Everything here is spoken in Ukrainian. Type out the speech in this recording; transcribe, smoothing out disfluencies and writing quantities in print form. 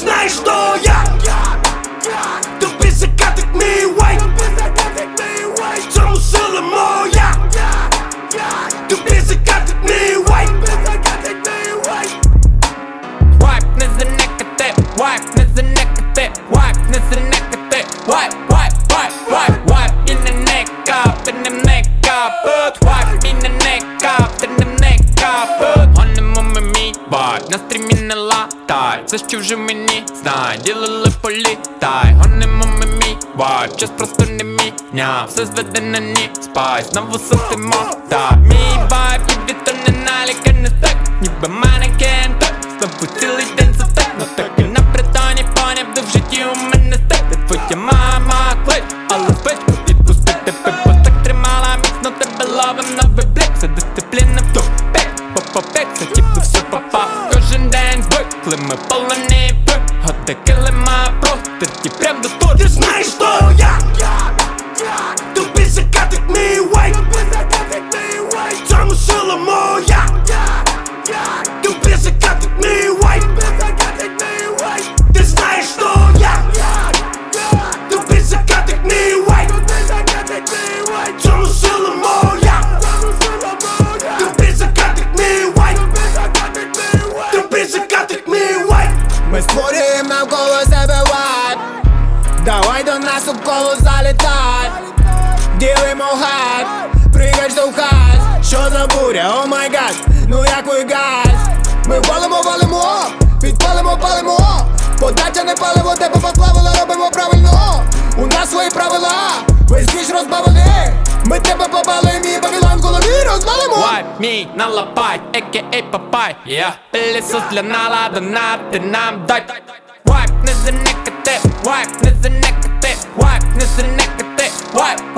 знаешь, что я тобі закатить мій вайб, в цьому сила моя. Тобі закатить мій вайб. Вайб не занекати, вайб не занекати, вайб не занекати, вайб, вайб, вайб, вайб, вайб і не некап, ти не капут, вайб і не некап, ти не капут. Гонимо ми мій вайб, на стрімі не латай, все що вже мені знай, ділили політай. Гонимо ми мій вайб, час просто не міняв, все зведе на ні спай, знову сутимо, так. Мій вайб і вітер не наліка, не так, ніби манекен, так. Знову цілий день за так, но так і на притоні поняв, де в житті у мене стек. Де твоя мама клич, але спить, відпустити пипо. Так тримала міцно тебе ловим на виблік. Це дисципліна в тупик, попопик, це типу все попав. Кожен день звикли, ми полоні вигоди, килима простирки, прям до тур. Ти знаєш, що я тобі закатить мій вайб, в цьому сила моя. Тобі закатить мій вайб. Ти знаєш, що я тобі закатить мій вайб, в цьому сила моя. Тобі закатить мій вайб. Тобі закатить мій вайб. Ми створюємо навколо себе вайб. Давай до нас у коло залітай. Ділимо хайп, пригай штовхай. Що за буря, о май гад, ну як ви гайс. Ми валимо, підпалимо, палимо. Подача не паливо, тебе поплавило, робимо правильно. У нас свої правила, весь двіж розбавили. Ми тебе попалим і Вавилон в голові розвалимо. Вайб мій налапай, а.к.а. папай. Пилісос для наладу, ти нам дай. Вайб не занекати, вайб не занекати, вайб не занекати, вайб